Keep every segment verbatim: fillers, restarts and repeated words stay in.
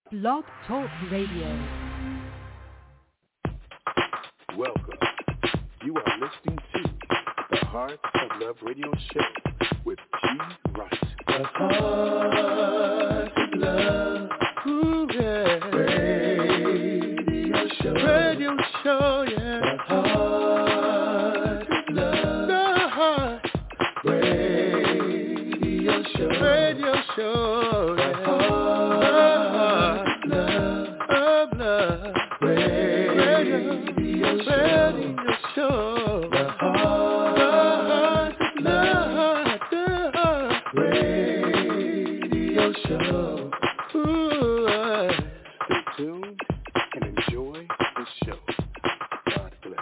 Blog Talk Radio. Welcome. You are listening to the Heart of Love Radio Show with G. Wright. The Heart of Love. Ooh, yeah. Radio show. Radio show, yeah. The Heart of Love. The Heart. Radio show. Radio show, yeah. The Heart of Love. Of love. Radio, radio show. The Heart of Love. The Heart. Radio show. Ooh, uh. Stay tuned and enjoy the show. God bless.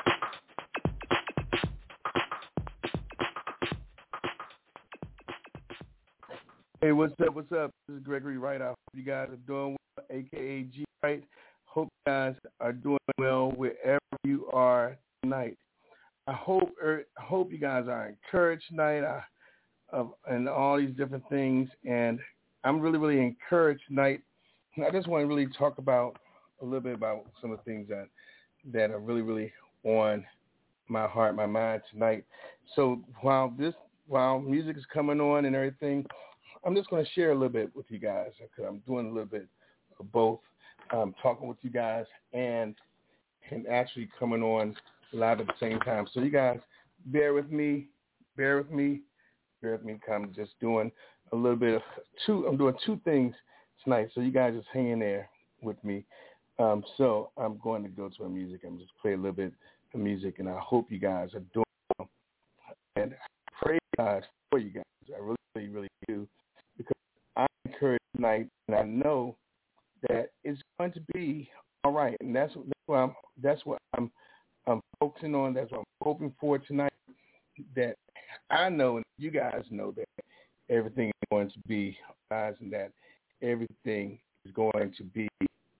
Hey, what's up? What's up? This is Gregory Wright. I hope you guys are doing well, aka G Wright. Hope you guys are doing well wherever you are tonight. I hope er, hope you guys are encouraged tonight uh, of, and all these different things. And I'm really, really encouraged tonight. I just want to really talk about a little bit about some of the things that that are really, really on my heart, my mind tonight. So while this, while music is coming on and everything, I'm just going to share a little bit with you guys because I'm doing a little bit of both, um, talking with you guys and and actually coming on live at the same time. So you guys, bear with me, bear with me, bear with me. I'm just doing a little bit of two. I'm doing two things tonight, so you guys just hang in there with me. Um, so I'm going to go to my music. I'm just play a little bit of music, and I hope you guys are doing well. And I pray God for you guys. I really, really, really do. I'm encouraged tonight, and I know that it's going to be all right. And that's, that's what I'm. That's what I'm, I'm focusing on. That's what I'm hoping for tonight. That I know, and you guys know that everything is going to be guys, and that everything is going to be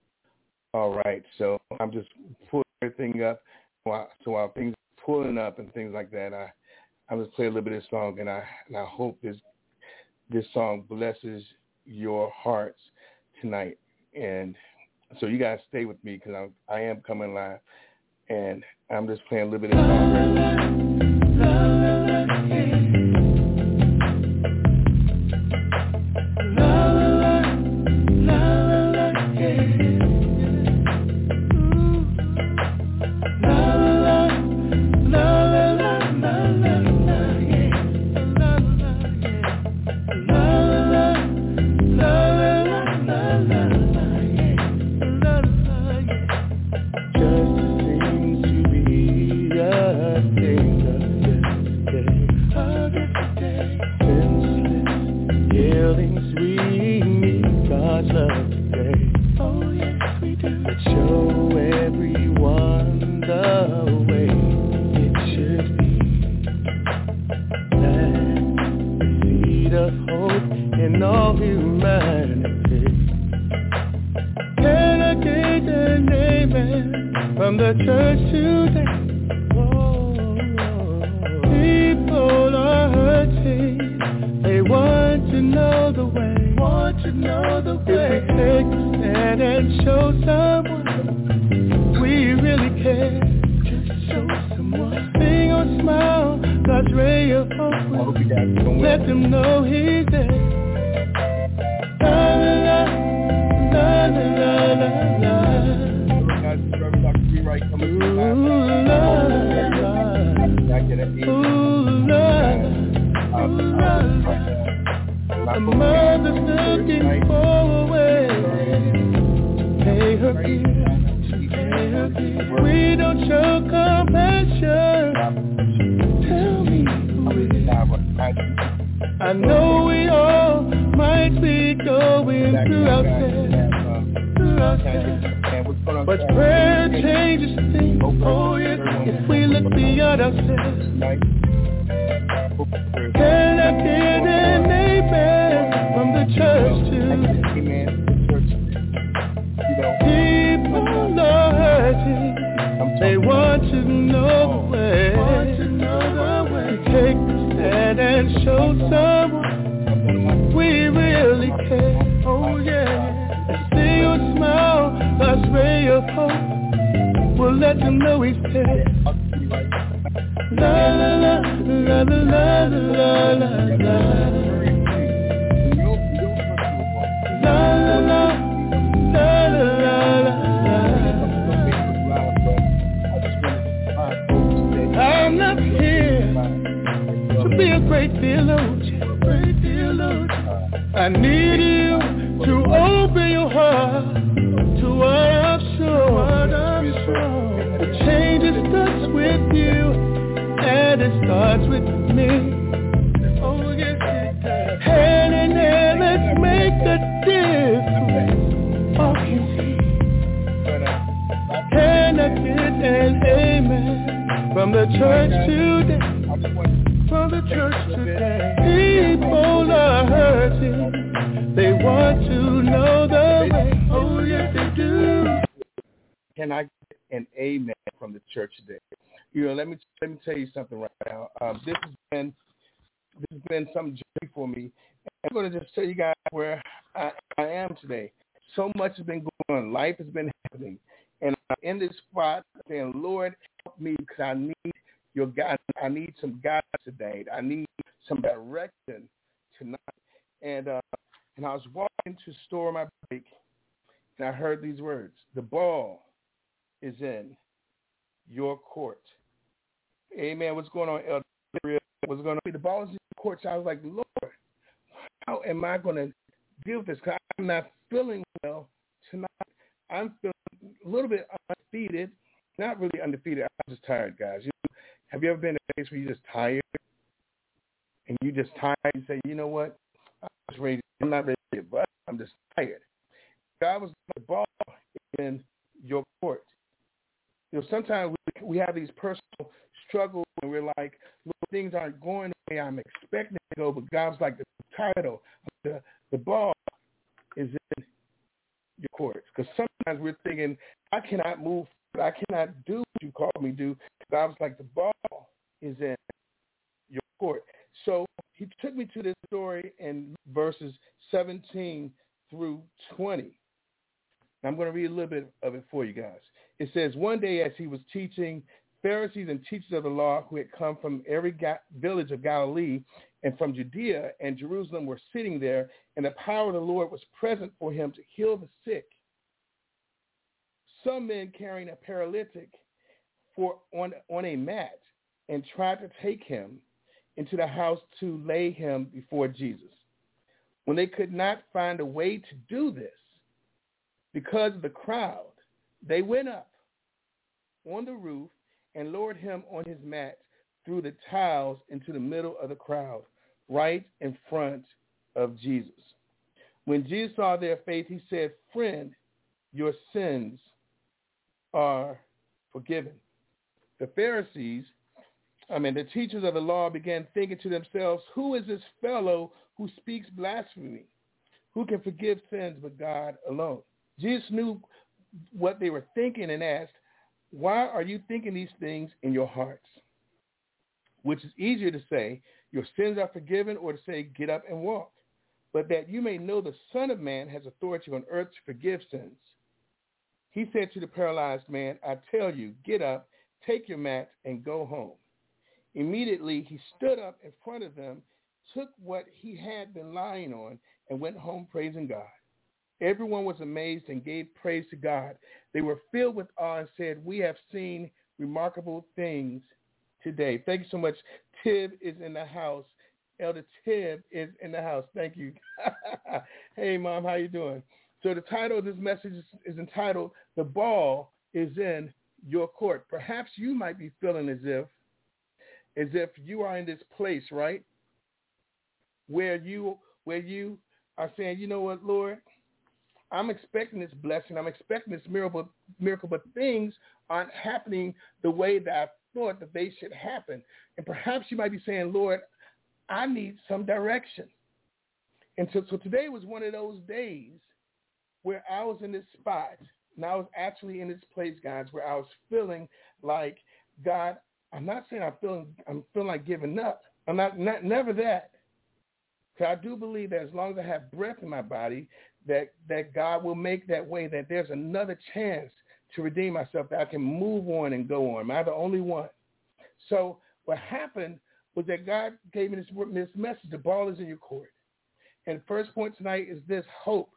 all right. So I'm just pulling everything up. While, so while things are pulling up and things like that, I I just play a little bit of this song, and I and I hope this. This song blesses your hearts tonight. And so you guys stay with me because I, I am coming live. And I'm just playing a little bit of this song we really care. Oh yeah, see your smile. of hope will let them know he's there. La la la la la la la la la. La la la la la la la. I'm not here to be a great theologian, great theologian. I need you to open your heart to what I'm sure, what I'm sure. The change it starts with you, and it starts with me. Oh yes it does. Hand in hand, let's make a difference. Oh, connected and amen. From the church today, from the church today, people are hurting. They want to know the way. Oh yes they do. Can I get an amen from the church today? You know, let me let me tell you something right now. Um, this has been this has been some journey for me. I'm going to just tell you guys where I, I am today. So much has been going on. Life has been happening, and I'm in this spot saying, "Lord, help me because I need your guidance. I need some guidance today. I need some direction tonight." And uh, and I was walking to store my break, and I heard these words: "The ball is in your court." Amen. What's going on, Elder? What's going on? The ball is in your court. So I was like, Lord, how am I going to deal with this? Because I'm not feeling well tonight. I'm feeling a little bit undefeated. Not really undefeated. I'm just tired, guys. You know, have you ever been in a place where you're just tired? And you just tired and say, you know what? I'm just ready. I'm not ready to give up. I'm just tired. God was the ball in your court. You know, sometimes we, we have these personal struggles and we're like, look, things aren't going the way I'm expecting it to go, but God's like, the title, the, the ball is in your courts. Because sometimes we're thinking, I cannot move, I cannot do what you called me to do. God's like, the ball is in your court. So he took me to this story in verses seventeen through twenty. I'm going to read a little bit of it for you guys. It says, one day as he was teaching, Pharisees and teachers of the law who had come from every ga- village of Galilee and from Judea and Jerusalem were sitting there, and the power of the Lord was present for him to heal the sick. Some men carrying a paralytic for on, on a mat and tried to take him into the house to lay him before Jesus. When they could not find a way to do this, because of the crowd, they went up on the roof and lowered him on his mat through the tiles into the middle of the crowd, right in front of Jesus. When Jesus saw their faith, he said, "Friend, your sins are forgiven." The Pharisees, I mean, the teachers of the law began thinking to themselves, who is this fellow who speaks blasphemy? Who can forgive sins but God alone? Jesus knew what they were thinking and asked, why are you thinking these things in your hearts? Which is easier to say, your sins are forgiven, or to say, get up and walk. But that you may know the Son of Man has authority on earth to forgive sins. He said to the paralyzed man, I tell you, get up, take your mat, and go home. Immediately he stood up in front of them, took what he had been lying on, and went home praising God. Everyone was amazed and gave praise to God. They were filled with awe and said, we have seen remarkable things today. Thank you so much. Tib is in the house. Elder Tib is in the house. Thank you. Hey, Mom, how you doing? So the title of this message is, is entitled, The Ball is in Your Court. Perhaps you might be feeling as if, as if you are in this place, right, where you, where you are saying, you know what, Lord, I'm expecting this blessing. I'm expecting this miracle, miracle, but things aren't happening the way that I thought that they should happen. And perhaps you might be saying, Lord, I need some direction. And so, so today was one of those days where I was in this spot, and I was actually in this place, guys, where I was feeling like, God, I'm not saying I'm feeling, I'm feeling like giving up. I'm not, not never that. Because I do believe that as long as I have breath in my body, that, that God will make that way, that there's another chance to redeem myself, that I can move on and go on. Am I the only one? So what happened was that God gave me this, this message. The ball is in your court. And the first point tonight is this: hope.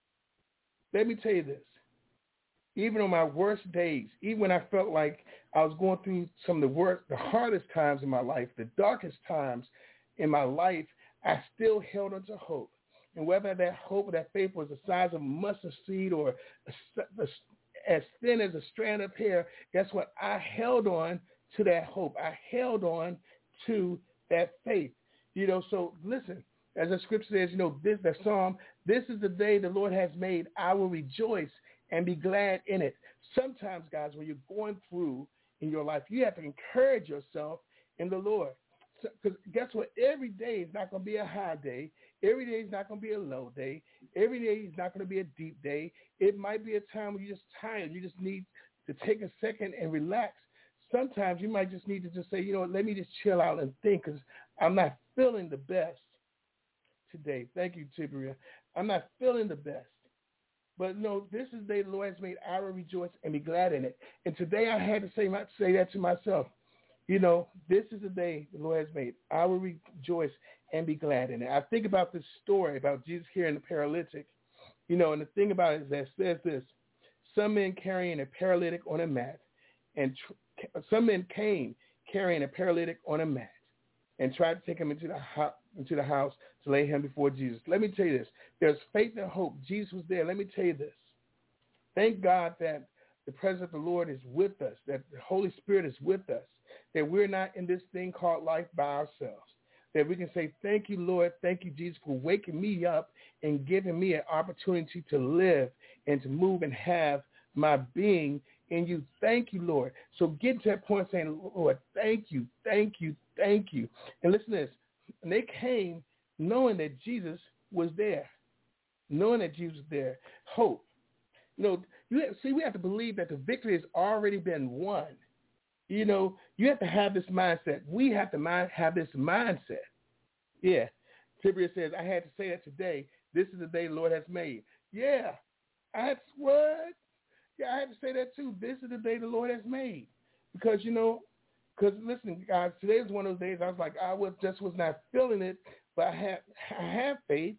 Let me tell you this. Even on my worst days, even when I felt like I was going through some of the worst, the hardest times in my life, the darkest times in my life, I still held on to hope. And whether that hope or that faith was the size of a mustard seed or a, a, as thin as a strand of hair, guess what? I held on to that hope. I held on to that faith. You know, so listen, as the scripture says, you know, this, the Psalm, this is the day the Lord has made. I will rejoice and be glad in it. Sometimes, guys, when you're going through in your life, you have to encourage yourself in the Lord. Because so, guess what? Every day is not going to be a high day. Every day is not going to be a low day. Every day is not going to be a deep day. It might be a time when you're just tired. You just need to take a second and relax. Sometimes you might just need to just say, you know what, let me just chill out and think, because I'm not feeling the best today. Thank you, Tibria. I'm not feeling the best. But no, this is the day the Lord has made. I will rejoice and be glad in it. And today I had to say, my, say that to myself. You know, this is the day the Lord has made. I will rejoice and be glad in it. I think about this story about Jesus healing the paralytic. You know, and the thing about it is that it says this: some men carrying a paralytic on a mat, and tr- some men came carrying a paralytic on a mat and tried to take him into the ho- into the house to lay him before Jesus. Let me tell you this. There's faith and hope. Jesus was there. Let me tell you this. Thank God that the presence of the Lord is with us, that the Holy Spirit is with us, that we're not in this thing called life by ourselves, that we can say, thank you, Lord, thank you, Jesus, for waking me up and giving me an opportunity to live and to move and have my being in you. Thank you, Lord. So get to that point saying, Lord, thank you, thank you, thank you. And listen to this. And they came knowing that Jesus was there, knowing that Jesus was there. Hope. You know, you have, see, we have to believe that the victory has already been won. You know, you have to have this mindset. We have to mind, have this mindset. Yeah. Tibria says, I had to say that today. This is the day the Lord has made. Yeah. That's what? Yeah, I had to say that too. This is the day the Lord has made. Because, you know, because listen, guys, today is one of those days I was like, I was just was not feeling it, but I have, I have faith.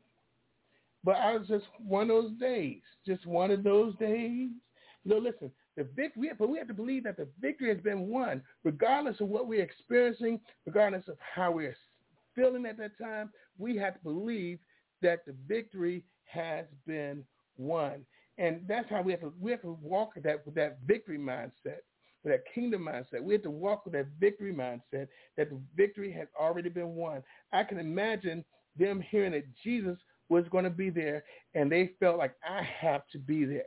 But I was just one of those days, just one of those days. No, listen, the victory, but we have to believe that the victory has been won, regardless of what we're experiencing, regardless of how we're feeling at that time. We have to believe that the victory has been won, and that's how we have to we have to walk with that with that victory mindset, with that kingdom mindset. We have to walk with that victory mindset that the victory has already been won. I can imagine them hearing that Jesus was going to be there, and they felt like, I have to be there.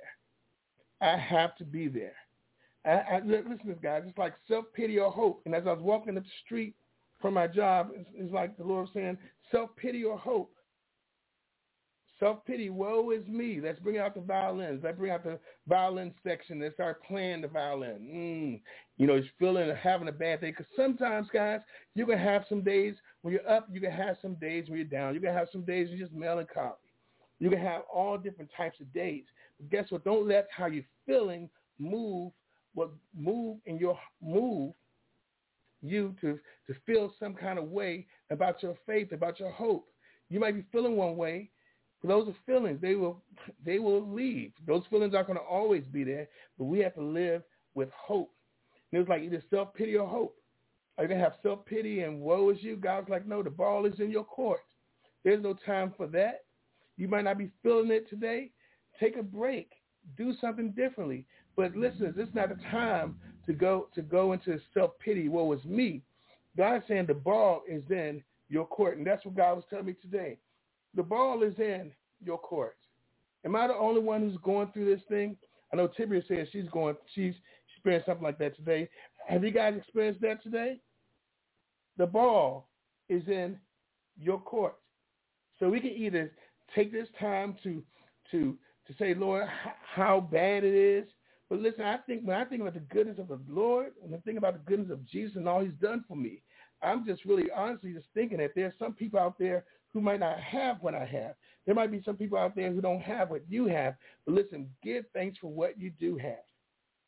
I have to be there. I, I, listen to this, guys. It's like self-pity or hope. And as I was walking up the street from my job, it's, it's like the Lord was saying, self-pity or hope. Self-pity, woe is me. Let's bring out the violins. Let's bring out the violin section. Let's start playing the violin. Mm. You know, you're feeling having a bad day. Because sometimes, guys, you're going to have some days when you're up. You're going to have some days when you're down. You're going to have some days you're just melancholy. You're going to have all different types of days. But guess what? Don't let how you're feeling move what move in your move you to, to feel some kind of way about your faith, about your hope. You might be feeling one way. But those are feelings. They will they will leave. Those feelings aren't going to always be there, but we have to live with hope. And it was like either self-pity or hope. Are you going to have self-pity and woe is you? God's like, no, the ball is in your court. There's no time for that. You might not be feeling it today. Take a break. Do something differently. But listen, this is not the time to go to go into self-pity, woe is me. God's saying the ball is in your court. And that's what God was telling me today. The ball is in your court. Am I the only one who's going through this thing? I know Tibria says she's going, she's experienced something like that today. Have you guys experienced that today? The ball is in your court. So we can either take this time to to to say, Lord, h- how bad it is. But listen, I think when I think about the goodness of the Lord, when I think about the goodness of Jesus and all he's done for me, I'm just really honestly just thinking that there's some people out there who might not have what I have. There might be some people out there who don't have what you have. But listen, give thanks for what you do have.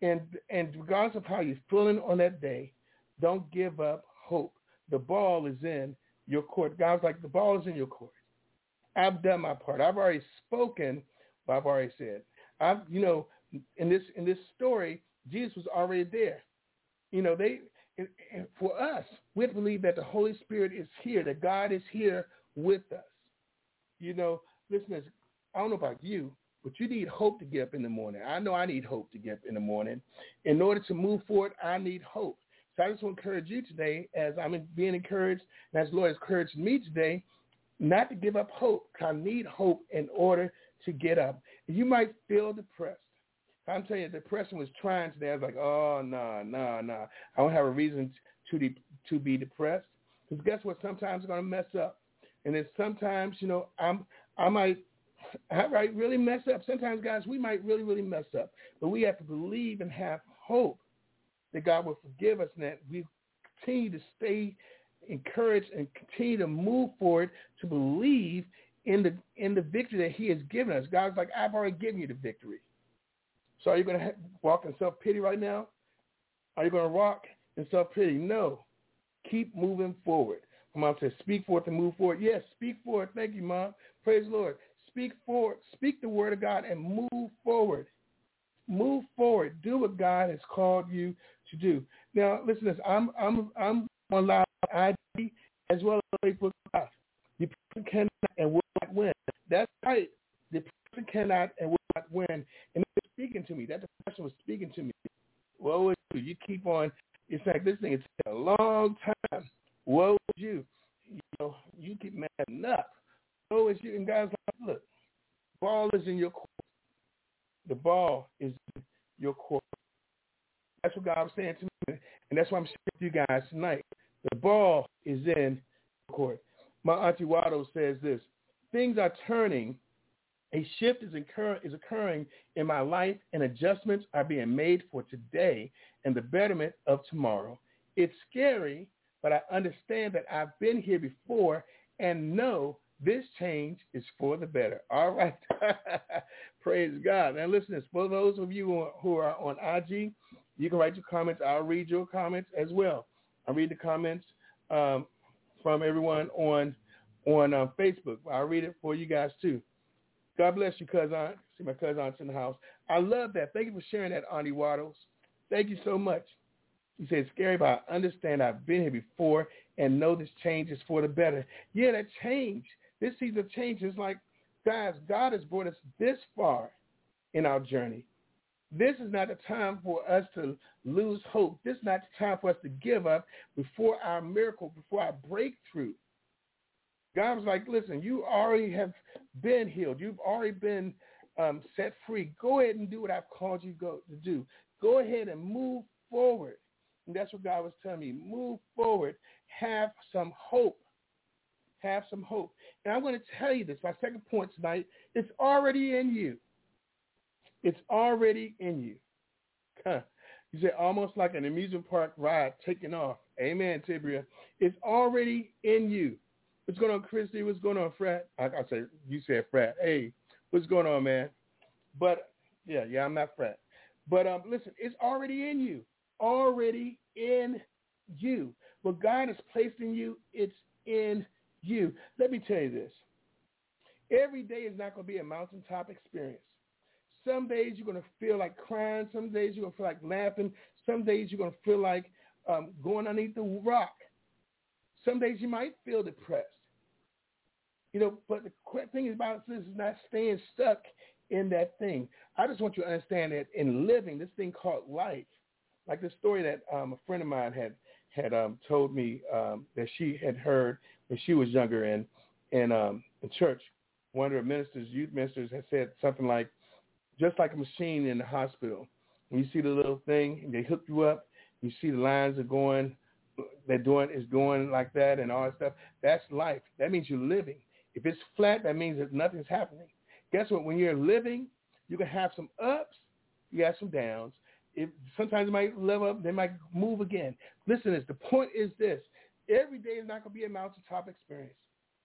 And and regardless of how you're feeling on that day, don't give up hope. The ball is in your court. God's like, the ball is in your court. I've done my part. I've already spoken what I've already said. I've, you know, in this in this story, Jesus was already there. You know, they and, and for us, we have to believe that the Holy Spirit is here, that God is here with us. You know, listen, I don't know about you, but you need hope to get up in the morning. I know I need hope to get up in the morning. In order to move forward, I need hope. So I just want to encourage you today, as I'm being encouraged, and as the Lord has encouraged me today, not to give up hope, because I need hope in order to get up. You might feel depressed. I'm telling you, depression was trying today. I was like, oh, no, no, no. I don't have a reason to de- to be depressed. Because guess what? Sometimes I'm going to mess up. And then sometimes, you know, I'm I might I might really mess up. Sometimes, guys, we might really, really mess up. But we have to believe and have hope that God will forgive us and that we continue to stay encouraged and continue to move forward to believe in the in the victory that he has given us. God's like, I've already given you the victory. So are you going to ha- walk in self-pity right now? Are you going to walk in self-pity? No. Keep moving forward. My mom says, speak forth and move forward. Yes, speak forward. Thank you, Mom. Praise the Lord. Speak forward. Speak the word of God and move forward. Move forward. Do what God has called you to do. Now, listen to this. I'm I'm I'm on live I G as well as Facebook Live. The person cannot and will not win. That's right. The person cannot and will not win. And it was speaking to me. That person was speaking to me. Woe is you. You keep on. It's like this thing is taking a long time. Woe is you. You know, you keep messing up. Woe is you. And God's like, look, the ball is in your court. The ball is in your court. That's what God was saying to me. And that's why I'm sharing with you guys tonight. The ball is in your court. My Auntie Wado says this. Things are turning. A shift is, incur- is occurring in my life, and adjustments are being made for today and the betterment of tomorrow. It's scary, but I understand that I've been here before and know this change is for the better. All right. Praise God. Now, listen, for those of you who are on I G, you can write your comments. I'll read your comments as well. I'll read the comments um, from everyone on, on uh, Facebook. I'll read it for you guys, too. God bless you, cousin. See my cousin in the house. I love that. Thank you for sharing that, Auntie Waddles. Thank you so much. You said, it's scary, but I understand I've been here before and know this change is for the better. Yeah, that change, this season of change is like, guys, God has brought us this far in our journey. This is not the time for us to lose hope. This is not the time for us to give up before our miracle, before our breakthrough. God was like, listen, you already have been healed. You've already been um, set free. Go ahead and do what I've called you go, to do. Go ahead and move forward. And that's what God was telling me. Move forward. Have some hope. Have some hope. And I'm going to tell you this. My second point tonight, it's already in you. It's already in you. Huh. You say almost like an amusement park ride taking off. Amen, Tibria. It's already in you. What's going on, Christy? What's going on, Frat? I, I say, you said Frat. Hey, what's going on, man? But, yeah, yeah, I'm not Frat. But um, listen, it's already in you. Already in you. What God has placed in you, it's in you. Let me tell you this. Every day is not going to be a mountaintop experience. Some days you're going to feel like crying. Some days you're going to feel like laughing. Some days you're going to feel like um, going underneath the rock. Some days you might feel depressed. You know, but the thing about this is not staying stuck in that thing. I just want you to understand that in living, this thing called life, like the story that um, a friend of mine had had um, told me um, that she had heard when she was younger in, in, um, in church. One of her ministers, youth ministers, had said something like, just like a machine in the hospital. When you see the little thing, and they hook you up, you see the lines are going, they're doing is going like that and all that stuff. That's life. That means you're living. If it's flat, that means that nothing's happening. Guess what? When you're living, you can have some ups, you have some downs. If sometimes it might level up, they might move again. Listen, this the point is this: every day is not going to be a mountaintop experience.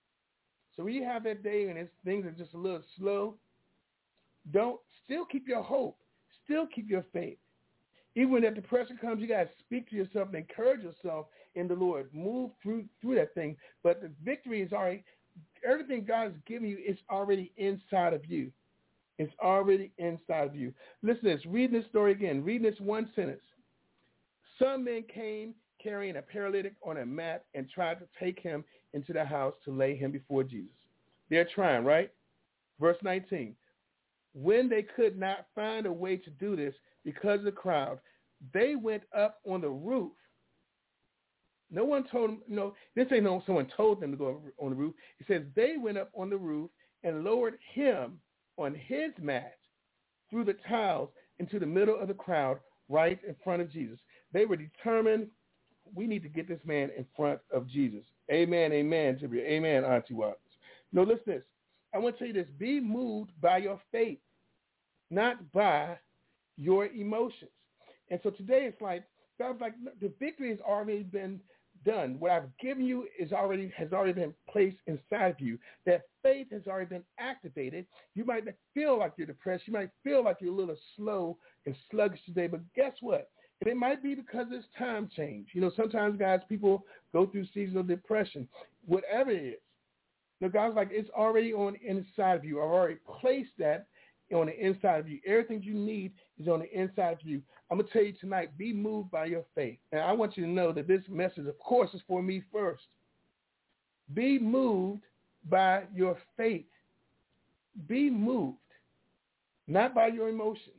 So when you have that day and it's, things are just a little slow, don't still keep your hope, still keep your faith. Even when that depression comes, you got to speak to yourself and encourage yourself in the Lord. Move through through that thing. But the victory is already, everything God has given you is already inside of you. It's already inside of you. Listen to this. Read this story again. Read this one sentence. Some men came carrying a paralytic on a mat and tried to take him into the house to lay him before Jesus. They're trying, right? Verse nineteen. When they could not find a way to do this because of the crowd, they went up on the roof. No one told them, you know, this ain't no someone told them to go on the roof. It says they went up on the roof and lowered him on his mat through the tiles into the middle of the crowd right in front of Jesus. They were determined, we need to get this man in front of Jesus. Amen, amen, Jibri. Amen, Auntie Watts. No, listen to this. I want to tell you this. Be moved by your faith, not by your emotions. And so today it's like, God's like, the victory has already been done. What I've given you is already has already been placed inside of you. That faith has already been activated. You might feel like you're depressed. You might feel like you're a little slow and sluggish today, but guess what? And it might be because it's time change. You know, sometimes, guys, people go through seasonal depression. Whatever it is, now, God's like, it's already on the inside of you. I've already placed that on the inside of you. Everything you need is on the inside of you. I'm going to tell you tonight, be moved by your faith. And I want you to know that this message, of course, is for me first. Be moved by your faith. Be moved, not by your emotions.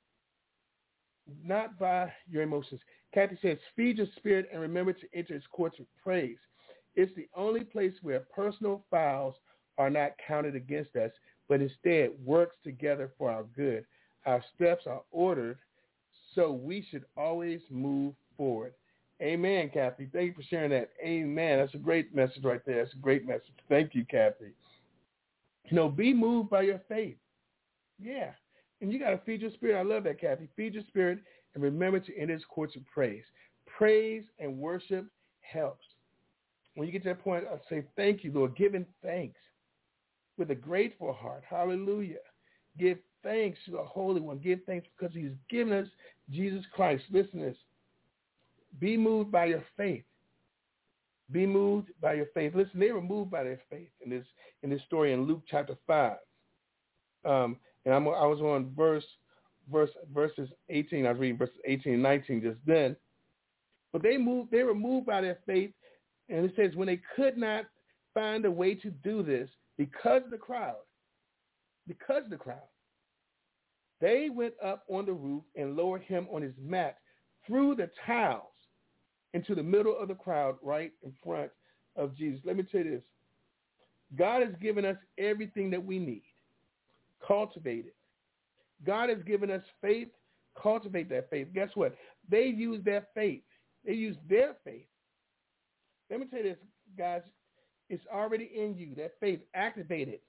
Not by your emotions. Kathy says, feed your spirit and remember to enter his courts with praise. It's the only place where personal fouls are not counted against us, but instead works together for our good. Our steps are ordered, so we should always move forward. Amen, Kathy. Thank you for sharing that. Amen. That's a great message right there. That's a great message. Thank you, Kathy. You know, be moved by your faith. Yeah. And you got to feed your spirit. I love that, Kathy. Feed your spirit and remember to enter his courts with praise. Praise and worship helps. When you get to that point, I say, thank you, Lord, giving thanks with a grateful heart. Hallelujah. Give thanks to the Holy One. Give thanks because he's given us Jesus Christ. Listen to this. Be moved by your faith. Be moved by your faith. Listen, they were moved by their faith in this in this story in Luke chapter five. Um, and I'm, I was on verse, verse verses eighteen. I was reading verses eighteen and nineteen just then. But they moved. They were moved by their faith. And it says, when they could not find a way to do this because of the crowd, because of the crowd, they went up on the roof and lowered him on his mat through the tiles into the middle of the crowd right in front of Jesus. Let me tell you this. God has given us everything that we need. Cultivate it. God has given us faith. Cultivate that faith. Guess what? They use their faith. They use their faith. Let me tell you this, guys. It's already in you. That faith, activate it.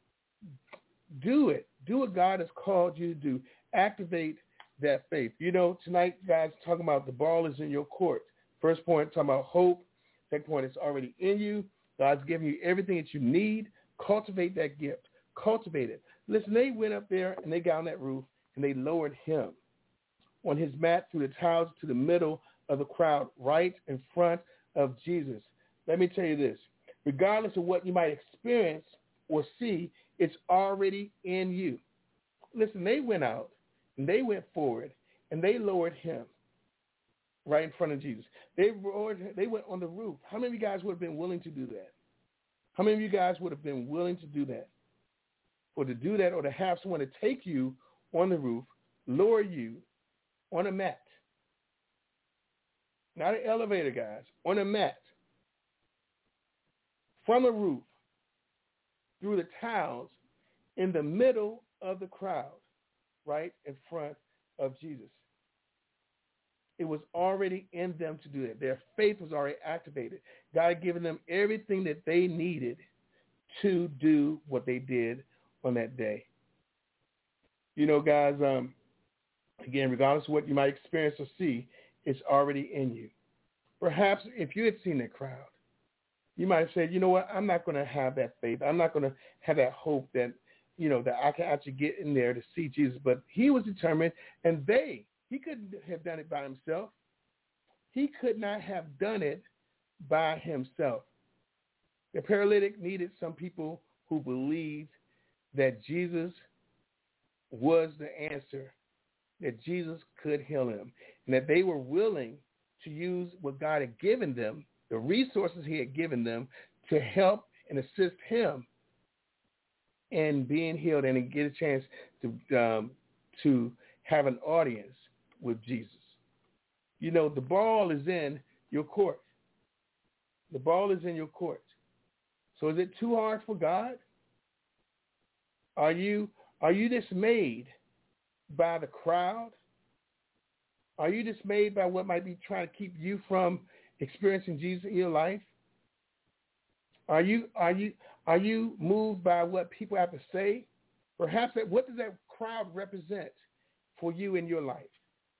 Do it. Do what God has called you to do. Activate that faith. You know, tonight, guys, talking about the ball is in your court. First point, talking about hope. Second point, it's already in you. God's giving you everything that you need. Cultivate that gift. Cultivate it. Listen, they went up there and they got on that roof and they lowered him on his mat through the tiles to the middle of the crowd right in front of Jesus. Let me tell you this. Regardless of what you might experience or see, it's already in you. Listen, they went out and they went forward and they lowered him right in front of Jesus. They lowered, they went on the roof. How many of you guys would have been willing to do that? How many of you guys would have been willing to do that? Or to do that or to have someone to take you on the roof, lower you on a mat. Not an elevator, guys, on a mat. From the roof, through the tiles, in the middle of the crowd, right in front of Jesus. It was already in them to do that. Their faith was already activated. God had given them everything that they needed to do what they did on that day. You know, guys, um, again, regardless of what you might experience or see, it's already in you. Perhaps if you had seen that crowd, you might have said, you know what, I'm not going to have that faith. I'm not going to have that hope that, you know, that I can actually get in there to see Jesus. But he was determined, and they He couldn't have done it by himself. He could not have done it by himself. The paralytic needed some people who believed that Jesus was the answer, that Jesus could heal him, and that they were willing to use what God had given them, the resources he had given them, to help and assist him in being healed and to get a chance to um, to have an audience with Jesus. You know, the ball is in your court. The ball is in your court. So is it too hard for God? Are you are you dismayed by the crowd? Are you dismayed by what might be trying to keep you from experiencing Jesus in your life? Are you are you are you moved by what people have to say? Perhaps that, what does that crowd represent for you in your life?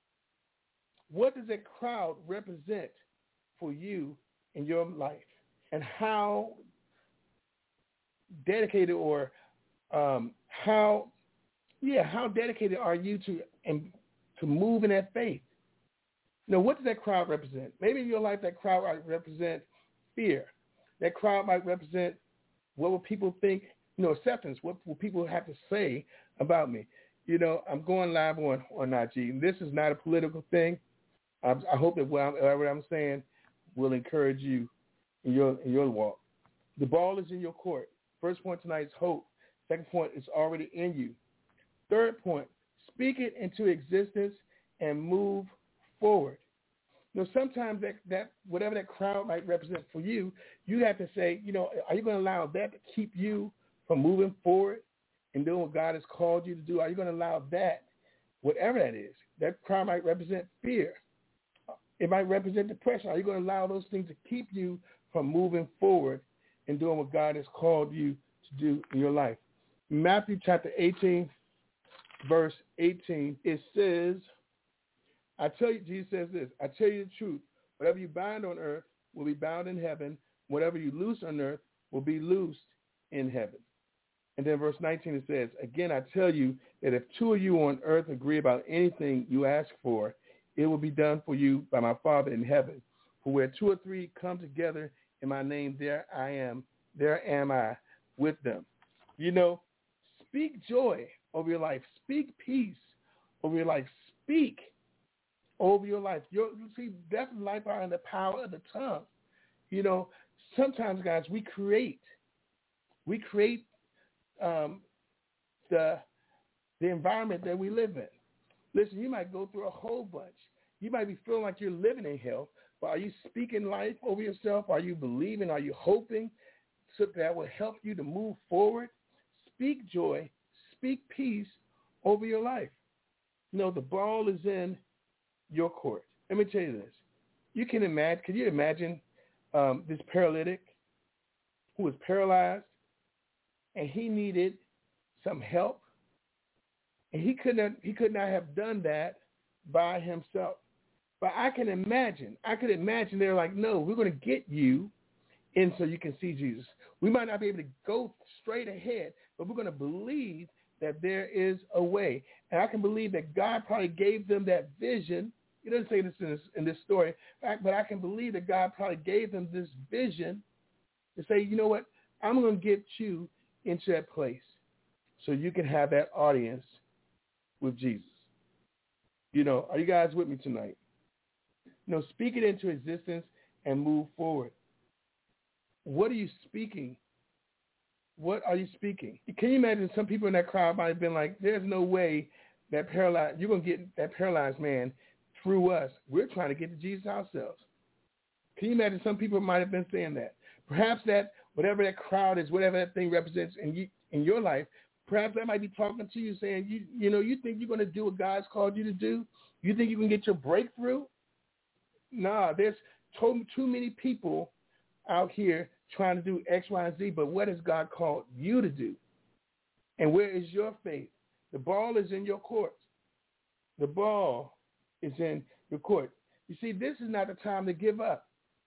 What does that crowd represent for you in your life? And how dedicated or um, how, yeah, how dedicated are you to and to move in that faith? You know, what does that crowd represent? Maybe in your life that crowd might represent fear. That crowd might represent what will people think, you know, acceptance. What will people have to say about me? You know, I'm going live on, on Najee. This is not a political thing. I, I hope that what I'm, what I'm saying will encourage you in your in your walk. The ball is in your court. First point tonight is hope. Second point is already in you. Third point, speak it into existence and move forward. You know, sometimes that, that whatever that crowd might represent for you, you have to say, you know, are you going to allow that to keep you from moving forward and doing what God has called you to do? Are you going to allow that, whatever that is, that crowd might represent fear. It might represent depression. Are you going to allow those things to keep you from moving forward and doing what God has called you to do in your life? Matthew chapter eighteen, verse eighteen, it says, I tell you, Jesus says this, I tell you the truth, whatever you bind on earth will be bound in heaven. Whatever you loose on earth will be loosed in heaven. And then verse nineteen, it says, again, I tell you that if two of you on earth agree about anything you ask for, it will be done for you by my Father in heaven. For where two or three come together in my name, there I am, there am I with them. You know, speak joy over your life. Speak peace over your life. Speak over your life. Your, you see, death and life are in the power of the tongue. You know, sometimes, guys, we create. We create um, the the environment that we live in. Listen, you might go through a whole bunch. You might be feeling like you're living in hell, but are you speaking life over yourself? Are you believing? Are you hoping so that will help you to move forward? Speak joy. Speak peace over your life. You know, the ball is in your court. Let me tell you this. You can imagine, can you imagine um, this paralytic who was paralyzed and he needed some help? And he could not, he could not have done that by himself. But I can imagine, I could imagine they're like, no, we're going to get you in so you can see Jesus. We might not be able to go straight ahead, but we're going to believe that there is a way. And I can believe that God probably gave them that vision. He doesn't say this in this, in this story, but I can believe that God probably gave them this vision to say, you know what, I'm going to get you into that place so you can have that audience with Jesus. You know, are you guys with me tonight? You know, speak it into existence and move forward. What are you speaking? What are you speaking? Can you imagine some people in that crowd might have been like, there's no way that paralyzed, you're going to get that paralyzed man through us. We're trying to get to Jesus ourselves. Can you imagine some people might have been saying that? Perhaps that, whatever that crowd is, whatever that thing represents in you, in your life, perhaps that might be talking to you saying, you, you know, you think you're going to do what God's called you to do? You think you can get your breakthrough? Nah, there's too, too many people out here trying to do X, Y, and Z, but what has God called you to do? And where is your faith? The ball is in your court. The ball is in your court. You see, this is not the time to give up.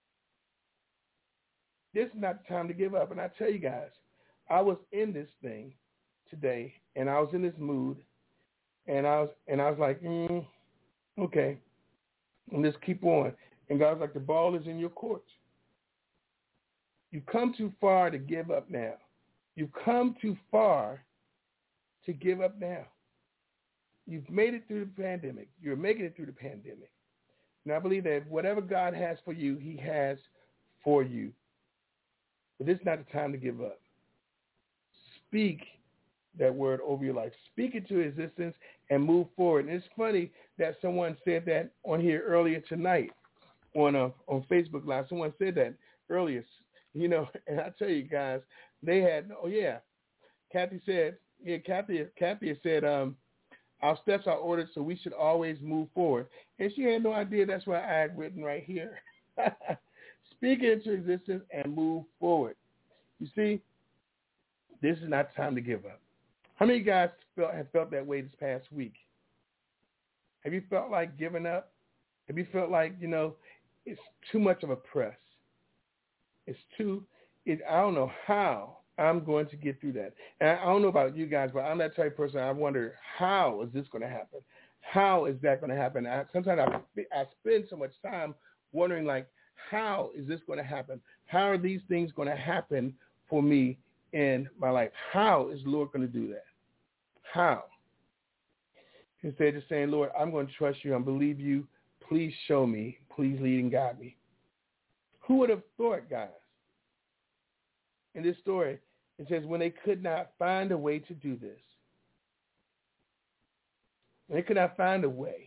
This is not the time to give up. And I tell you guys, I was in this thing today, and I was in this mood, and I was and I was like, mm, Okay. And let's keep on. And God's like, the ball is in your court. You've come too far to give up now. You've come too far to give up now. You've made it through the pandemic. You're making it through the pandemic. And I believe that whatever God has for you, he has for you. But this is not the time to give up. Speak that word over your life. Speak it to existence and move forward. And it's funny that someone said that on here earlier tonight on uh, on Facebook Live. Someone said that earlier. You know, and I tell you guys, they had, oh, yeah, Kathy said, yeah, Kathy, Kathy said, um, our steps are ordered, so we should always move forward. And she had no idea that's what I had written right here. Speak it into existence and move forward. You see, this is not time to give up. How many of you guys felt, have felt that way this past week? Have you felt like giving up? Have you felt like, you know, it's too much of a press? It's too, it, I don't know how I'm going to get through that. And I don't know about you guys, but I'm that type of person. I wonder, how is this going to happen? How is that going to happen? I, sometimes I, I spend so much time wondering, like, how is this going to happen? How are these things going to happen for me in my life? How is the Lord going to do that? How? Instead of saying, Lord, I'm going to trust you and believe you. Please show me. Please lead and guide me. Who would have thought, guys? In this story, it says when they could not find a way to do this, when they could not find a way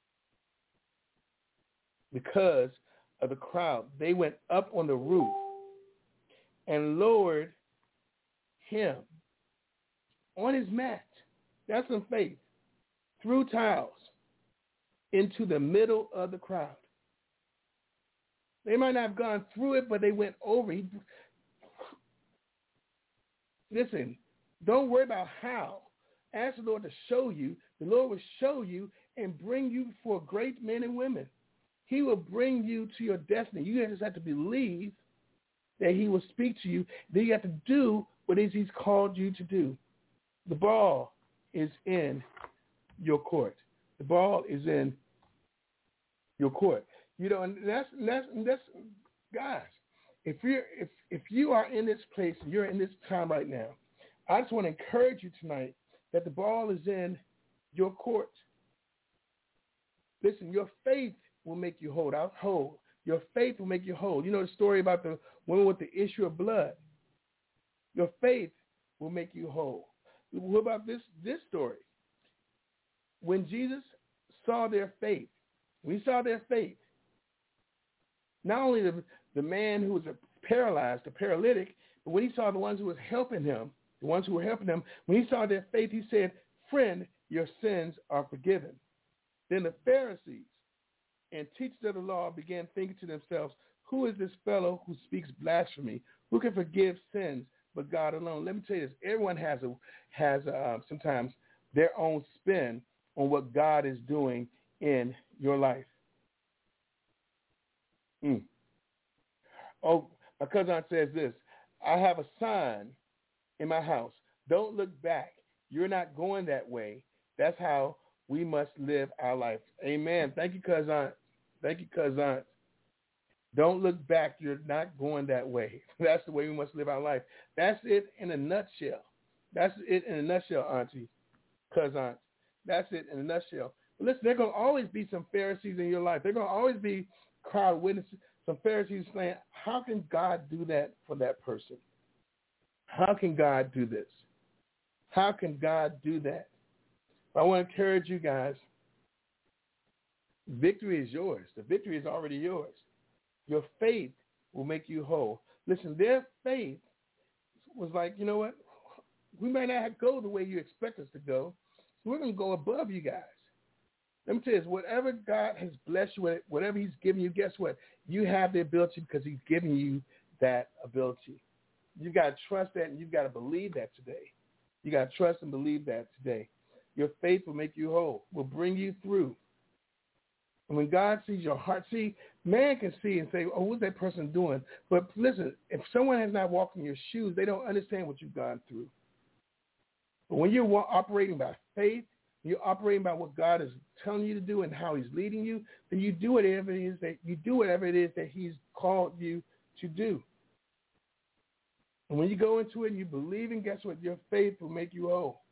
because of the crowd, they went up on the roof and lowered him on his mat. That's some faith. Through tiles into the middle of the crowd. They might not have gone through it, but they went over. He, listen, don't worry about how. Ask the Lord to show you. The Lord will show you and bring you before great men and women. He will bring you to your destiny. You just have to believe that he will speak to you. Then you have to do what it is he's called you to do. The ball is in your court. The ball is in your court. You know, and that's, and that's, and that's, guys, if you're, if, if you are in this place, you're in this time right now, I just want to encourage you tonight that the ball is in your court. Listen, your faith will make you whole. Out whole. Your faith will make you whole. You know the story about the woman with the issue of blood. Your faith will make you whole. What about this, this story? When Jesus saw their faith, when he saw their faith, not only the, the man who was paralyzed, the paralytic, but when he saw the ones who was helping him, the ones who were helping him, when he saw their faith, he said, friend, your sins are forgiven. Then the Pharisees and teachers of the law began thinking to themselves, who is this fellow who speaks blasphemy? Who can forgive sins but God alone? Let me tell you this. Everyone has a, has a, uh, sometimes their own spin on what God is doing in your life. Mm. Oh, my cousin says this, I have a sign in my house. Don't look back. You're not going that way. That's how we must live our life. Amen. Thank you, cousin. Thank you, cousin. Don't look back. You're not going that way. That's the way we must live our life. That's it in a nutshell. That's it in a nutshell, auntie, cousin. That's it in a nutshell. But listen, there are going to always be some Pharisees in your life. There are going to always be crowd witnesses, some Pharisees saying, how can God do that for that person? How can God do this? How can God do that? I want to encourage you guys. Victory is yours. The victory is already yours. Your faith will make you whole. Listen, their faith was like, you know what? We might not go the way you expect us to go. So we're going to go above you guys. Let me tell you this, whatever God has blessed you with, whatever he's given you, guess what? You have the ability because he's giving you that ability. You've got to trust that and you've got to believe that today. You got to trust and believe that today. Your faith will make you whole, will bring you through. And when God sees your heart, see, man can see and say, oh, what's that person doing? But listen, if someone has not walked in your shoes, they don't understand what you've gone through. But when you're operating by faith, you're operating by what God is telling you to do and how he's leading you, then you do whatever it is that you do whatever it is that he's called you to do. And when you go into it and you believe in, guess what? Your faith will make you whole.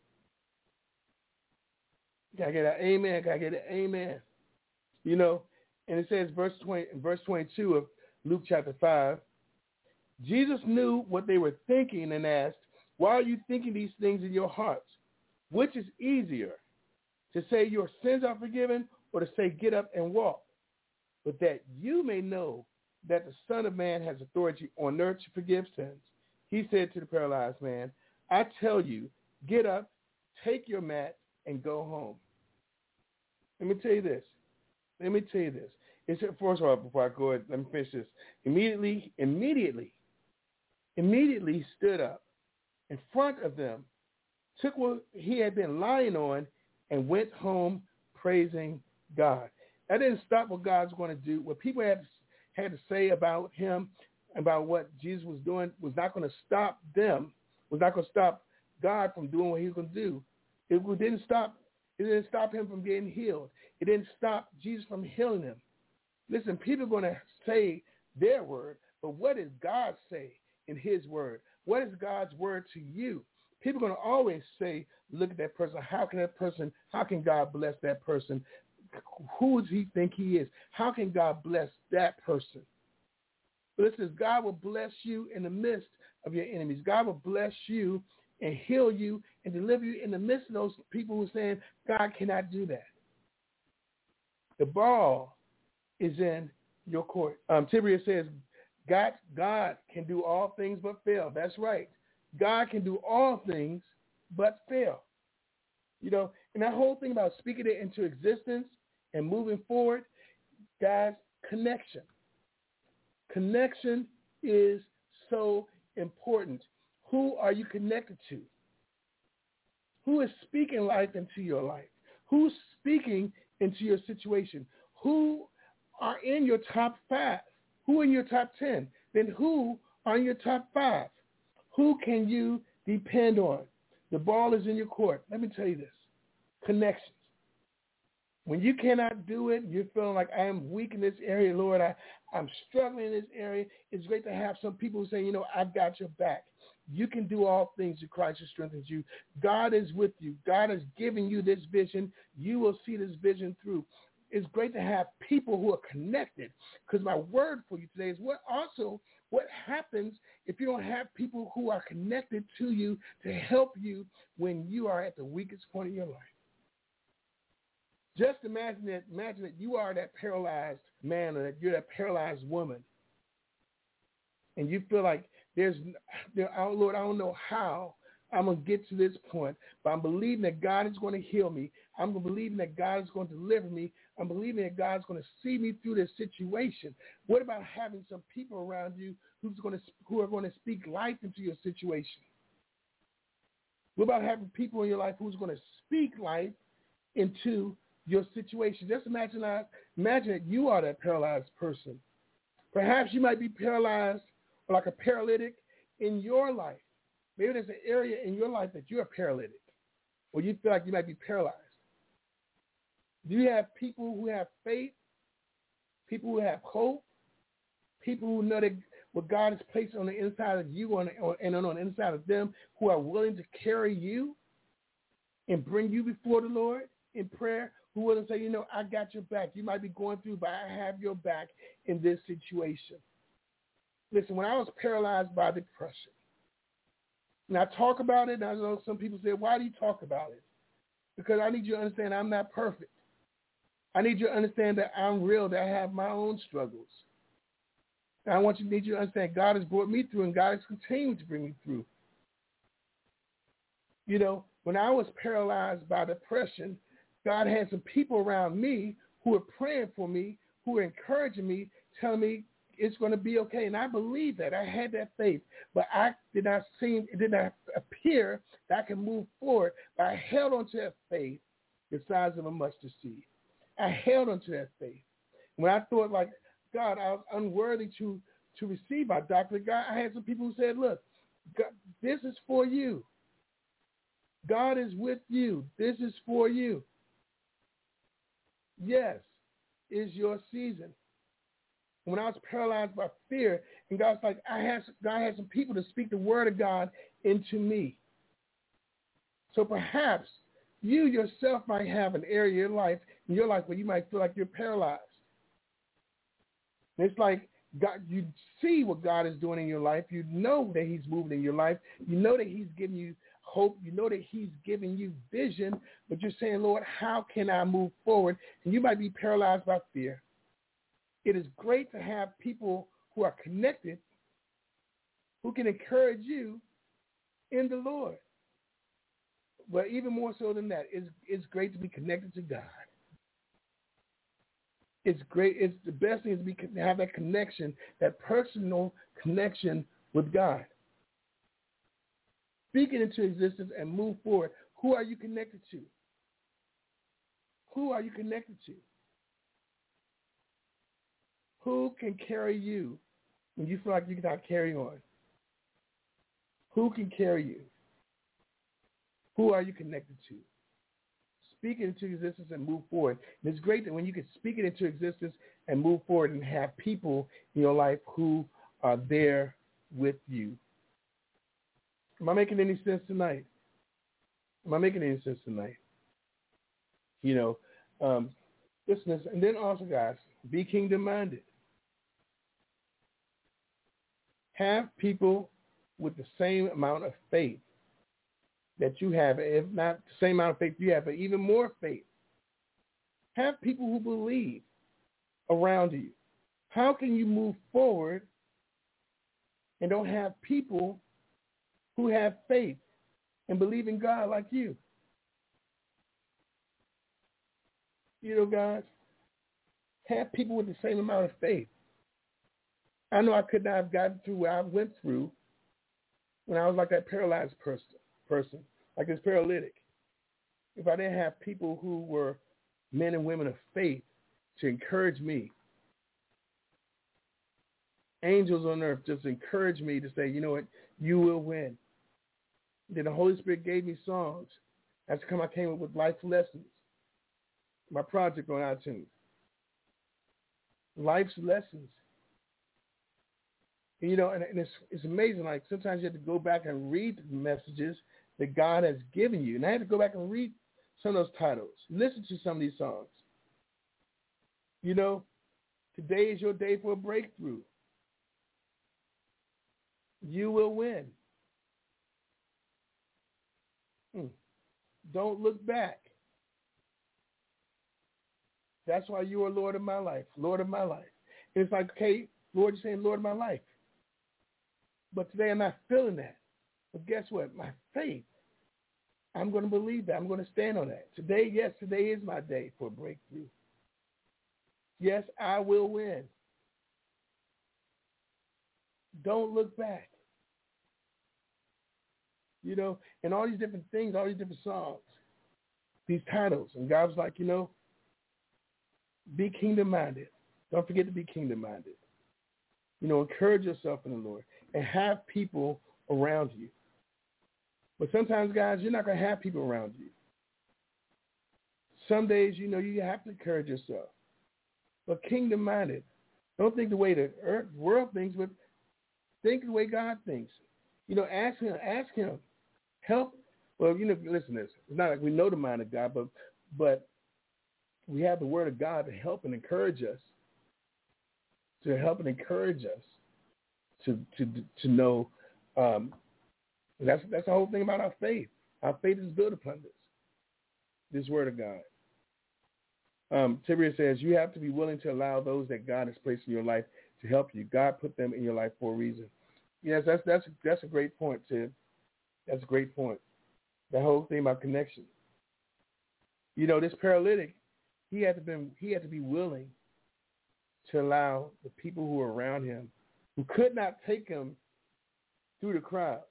Gotta get an amen. Gotta get an amen. You know, and it says verse twenty, verse twenty-two of Luke chapter five, Jesus knew what they were thinking and asked, why are you thinking these things in your hearts? Which is easier, to say your sins are forgiven or to say get up and walk? But that you may know that the Son of Man has authority on earth to forgive sins. He said to the paralyzed man, I tell you, get up, take your mat, and go home. Let me tell you this. Let me tell you this. It's, first of all, before I go ahead, let me finish this. Immediately, immediately, immediately he stood up in front of them, took what he had been lying on, and went home praising God. That didn't stop what God's going to do. What people had, had to say about him, about what Jesus was doing, was not going to stop them, was not going to stop God from doing what he was going to do. It didn't stop, it didn't stop him from getting healed. It didn't stop Jesus from healing him. Listen, people are going to say their word, but what does God say in his word? What is God's word to you? People are going to always say, look at that person. How can that person, how can God bless that person? Who does he think he is? How can God bless that person? But it says God will bless you in the midst of your enemies. God will bless you and heal you and deliver you in the midst of those people who are saying God cannot do that. The ball is in your court. Um, Tiberius says, God, God can do all things but fail. That's right. God can do all things but fail. You know, and that whole thing about speaking it into existence and moving forward, guys, connection. Connection is so important. Who are you connected to? Who is speaking life into your life? Who's speaking into your situation? Who are in your top five? Who are in your top ten? Then who are in your top five? Who can you depend on? The ball is in your court. Let me tell you this. Connections. When you cannot do it, you're feeling like I am weak in this area, Lord, I, I'm struggling in this area. It's great to have some people who say, you know, I've got your back. You can do all things through Christ who strengthens you. God is with you. God is giving you this vision. You will see this vision through. It's great to have people who are connected, because my word for you today is what also what happens if you don't have people who are connected to you to help you when you are at the weakest point in your life. Just imagine that, imagine that you are that paralyzed man or that you're that paralyzed woman, and you feel like there's, there, oh Lord, I don't know how I'm going to get to this point, but I'm believing that God is going to heal me. I'm believing that God is going to deliver me. I'm believing that God's going to see me through this situation. What about having some people around you who's going to, who are going to speak life into your situation? What about having people in your life who's going to speak life into your situation? Just imagine that, imagine that you are that paralyzed person. Perhaps you might be paralyzed or like a paralytic in your life. Maybe there's an area in your life that you're paralytic or you feel like you might be paralyzed. Do you have people who have faith, people who have hope, people who know that what God has placed on the inside of you on, on, and on the inside of them, who are willing to carry you and bring you before the Lord in prayer, who will say, you know, I got your back. You might be going through, but I have your back in this situation. Listen, when I was paralyzed by depression, and I talk about it, and I know some people say, why do you talk about it? Because I need you to understand I'm not perfect. I need you to understand that I'm real, that I have my own struggles. And I want you, need you to understand God has brought me through, and God is continuing to bring me through. You know, when I was paralyzed by depression, God had some people around me who were praying for me, who were encouraging me, telling me it's going to be okay. And I believed that. I had that faith. But I did not seem, it did not appear that I could move forward. But I held on to that faith the size of a mustard seed. I held on to that faith. When I thought like, God, I was unworthy to, to receive my doctorate, God, I had some people who said, look, God, this is for you. God is with you. This is for you. Yes, is your season. When I was paralyzed by fear, and God's like, I had, God had some people to speak the word of God into me. So perhaps you yourself might have an area in your life, in your life where you might feel like you're paralyzed. And it's like God, you see what God is doing in your life. You know that he's moving in your life. You know that he's giving you hope. You know that he's giving you vision, but you're saying, Lord, how can I move forward? And you might be paralyzed by fear. It is great to have people who are connected, who can encourage you in the Lord. But even more so than that, it's, it's great to be connected to God. It's great. It's the best thing is to, be, to have that connection, that personal connection with God. Speak it into existence and move forward. Who are you connected to? Who are you connected to? Who can carry you when you feel like you cannot carry on? Who can carry you? Who are you connected to? Speak it into existence and move forward. And it's great that when you can speak it into existence and move forward and have people in your life who are there with you. Am I making any sense tonight? Am I making any sense tonight? You know, um, listen, and then also, guys, be kingdom-minded. Have people with the same amount of faith that you have, if not the same amount of faith you have, but even more faith. Have people who believe around you. How can you move forward and don't have people who have faith and believe in God like you? You know, guys, have people with the same amount of faith. I know I could not have gotten through what I went through when I was like that paralyzed person, person, like this paralytic, if I didn't have people who were men and women of faith to encourage me. Angels on earth just encouraged me to say, you know what, you will win. Then the Holy Spirit gave me songs. That's come I came up with Life Lessons, my project on iTunes. Life's Lessons. And, you know, and, and it's, it's amazing. Like sometimes you have to go back and read the messages that God has given you. And I had to go back and read some of those titles. Listen to some of these songs. You know, today is your day for a breakthrough. You will win. Hmm. Don't look back. That's why you are Lord of my life, Lord of my life. And it's like, okay, Lord, you're saying Lord of my life. But today I'm not feeling that. But guess what? My faith, I'm going to believe that. I'm going to stand on that. Today, yes, today is my day for a breakthrough. Yes, I will win. Don't look back. You know, and all these different things, all these different songs, these titles. And God was like, you know, be kingdom-minded. Don't forget to be kingdom-minded. You know, encourage yourself in the Lord and have people around you. But sometimes, guys, you're not going to have people around you. Some days, you know, you have to encourage yourself. But kingdom-minded. Don't think the way the earth, world thinks, but think the way God thinks. You know, ask him, ask him. Help. Well, you know, listen to this. It's not like we know the mind of God, but but we have the word of God to help and encourage us. To help and encourage us to to to know um, that's that's the whole thing about our faith. Our faith is built upon this, this word of God. Um, Tiberius says you have to be willing to allow those that God has placed in your life to help you. God put them in your life for a reason. Yes, that's that's that's a great point, Tib. That's a great point. The whole thing about connection. You know, this paralytic, he had to been he had to be willing to allow the people who were around him, who could not take him through the crowd,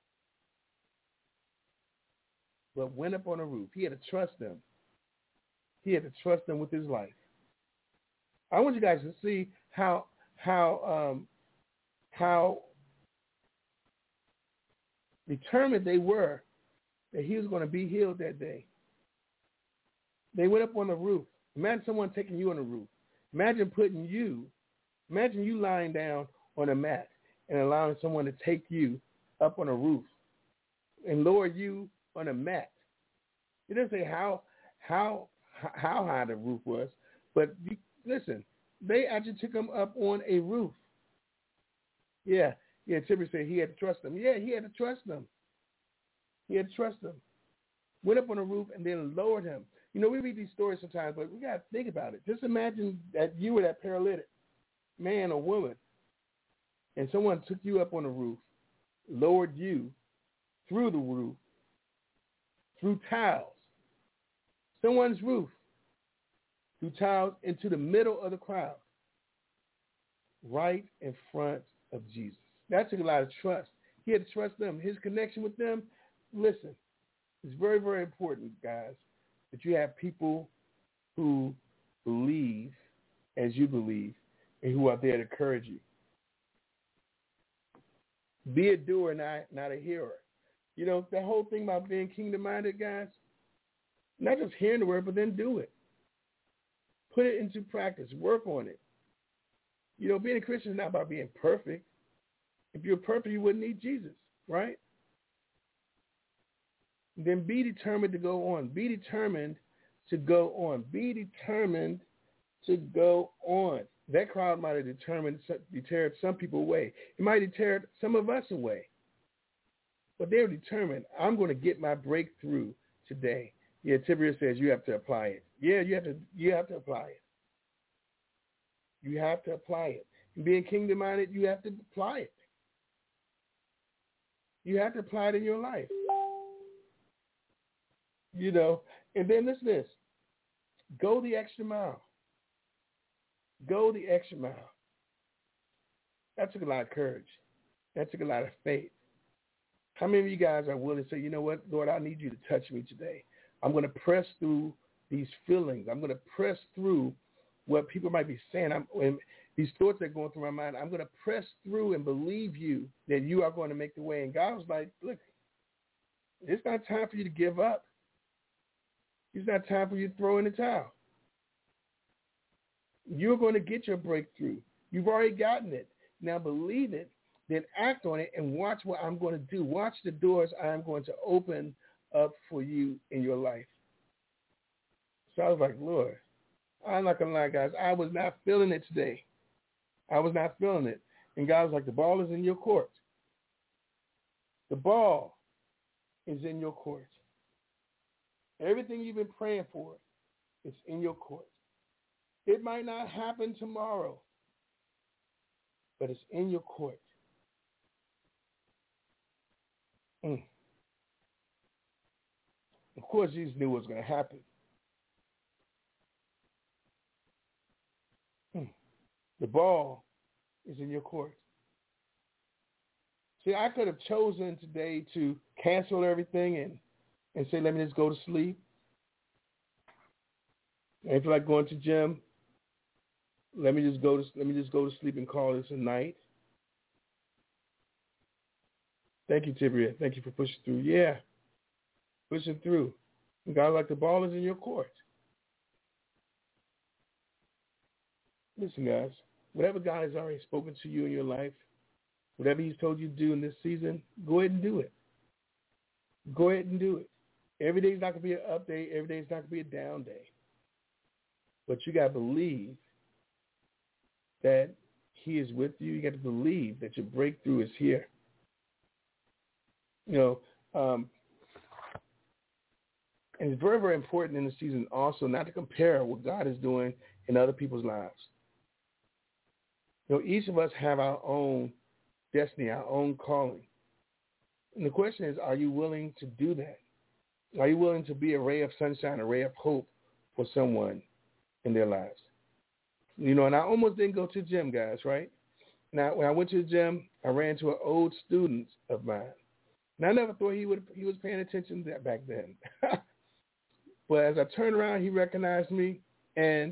but went up on a roof. He had to trust them. He had to trust them with his life. I want you guys to see how how um, how determined they were that he was going to be healed that day. They went up on the roof. Imagine someone taking you on the roof. Imagine putting you, imagine you lying down on a mat and allowing someone to take you up on a roof and lower you on a mat. It doesn't say how how how high the roof was, but you, listen, they actually took him up on a roof. Yeah, yeah. Tiberius said he had to trust them. Yeah, he had to trust them. He had to trust them. Went up on a roof and then lowered him. You know, we read these stories sometimes, but we got to think about it. Just imagine that you were that paralytic man or woman, and someone took you up on the roof, lowered you through the roof, through tiles, someone's roof, through tiles into the middle of the crowd, right in front of Jesus. That took a lot of trust. He had to trust them. His connection with them, listen, it's very, very important, guys, that you have people who believe as you believe and who are there to encourage you. Be a doer, not, not a hearer. You know, that whole thing about being kingdom-minded, guys, not just hearing the word, but then do it. Put it into practice. Work on it. You know, being a Christian is not about being perfect. If you're perfect, you wouldn't need Jesus, right? Then be determined to go on. Be determined to go on. Be determined to go on. That crowd might have determined, deterred some people away. It might have deterred some of us away. But they're determined, I'm going to get my breakthrough today. Yeah, Tiberius says you have to apply it. Yeah, you have to you have to apply it. You have to apply it. And being kingdom-minded, you have to apply it. You have to apply it in your life. You know, and then listen to this. Go the extra mile. Go the extra mile. That took a lot of courage. That took a lot of faith. How many of you guys are willing to say, you know what, Lord, I need you to touch me today. I'm going to press through these feelings. I'm going to press through what people might be saying. I'm, when these thoughts that are going through my mind, I'm going to press through and believe you that you are going to make the way. And God was like, look, it's not time for you to give up. It's not time for you to throw in the towel. You're going to get your breakthrough. You've already gotten it. Now believe it, then act on it, and watch what I'm going to do. Watch the doors I'm going to open up for you in your life. So I was like, Lord, I'm not going to lie, guys. I was not feeling it today. I was not feeling it. And God was like, the ball is in your court. The ball is in your court. Everything you've been praying for is in your court. It might not happen tomorrow, but it's in your court. Mm. Of course, Jesus knew what was going to happen. Mm. The ball is in your court. See, I could have chosen today to cancel everything and, and say, let me just go to sleep. I feel like going to gym. Let me just go to let me just go to sleep and call this a night. Thank you, Tiberius. Thank you for pushing through. Yeah, pushing through. And God, like the ball is in your court. Listen, guys, whatever God has already spoken to you in your life, whatever he's told you to do in this season, go ahead and do it. Go ahead and do it. Every day is not going to be an up day. Every day is not going to be a down day. But you got to believe that he is with you. You got to believe that your breakthrough is here. You know, um, and it's very, very important in the season also not to compare what God is doing in other people's lives. You know, each of us have our own destiny, our own calling. And the question is, are you willing to do that? Are you willing to be a ray of sunshine, a ray of hope for someone in their lives? You know, and I almost didn't go to the gym, guys, right? Now, when I went to the gym, I ran into an old student of mine. And I never thought he would he was paying attention to that back then. But as I turned around, he recognized me, and